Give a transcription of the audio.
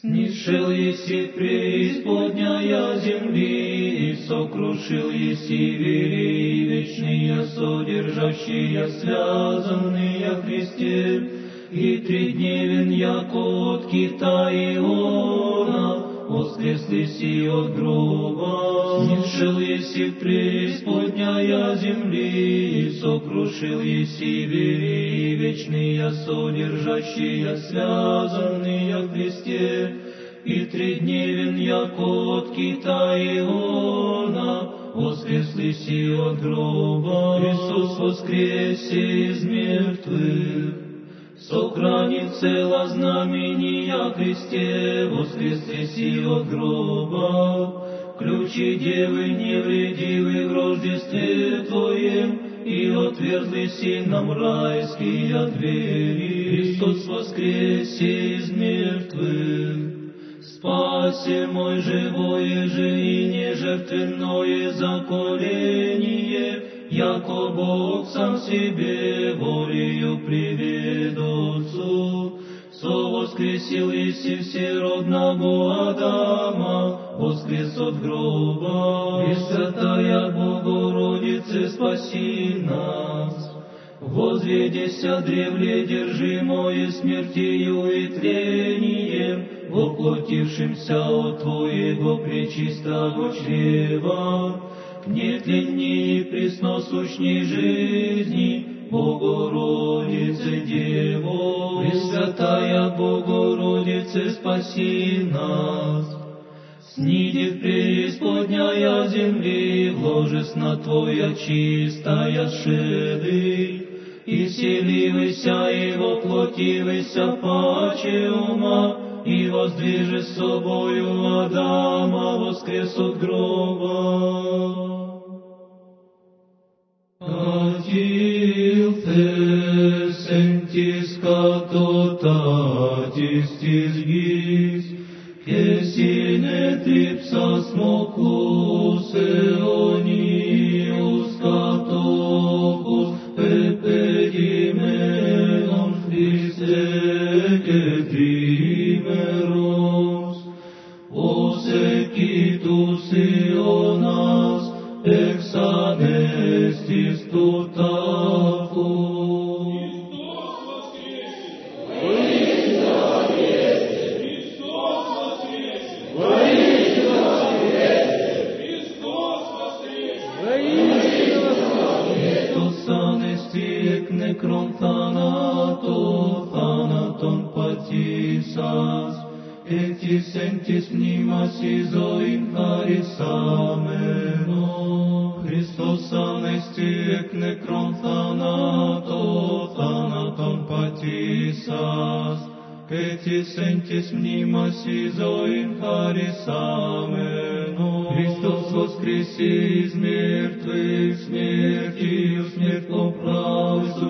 Снишел еси преисподняя земли, и сокрушил еси вери вечные, содержащие связанные о Христе, и тридневен яко от кита Иона, воскрес еси от гроба. Снишел еси преисподняя земли, и сокрушил еси вери вечные, содержащие связанные о Христе, и тридневен яко от кита Иона, воскрес еси от гроба. Христос воскресе из мертвых, сохранит цело знамение о Христе, воскрес еси от гроба. Ключи девы невредивы в Рождестве Твоем, и отверзли си нам райские двери. Христос воскресе из мертвых, спасе мой живое же и нежертвенное заколение, яко Бог сам себе волею привед Отцу. Совоскресил еси всеродного Адама, воскрес от гроба. Пресвятая Богородице, спаси нас. Возведися древле держимое смертью и тлением, воплотившимся от Твоего пречистого чрева, к нетленней и пресносущней жизни, Богородице Дево. Пресвятая Богородице, спаси нас. Снидет преисподняя земли, вложесна Твоя чистая шеды, и вселивайся и воплотивайся паче ума, и воздвижи с собою Адама, воскрес от гроба. Атил те сентис катотатис тизгис, кесине трипсас мокус эониус катокус, пепедименон Христе кетримерос, осекитус ионас, exanestis tutafu. Некрон θάνατον πατήσας, ετισέντης μνήμας ζωήν χαρισάμενο. Χριστός ανέστη εκ νεκρόν θάνατον πατήσας, ετισέντης μνήμας ζωήν χαρισάμενο. Χριστός воскресе из мертвых, смертью смерть поправ,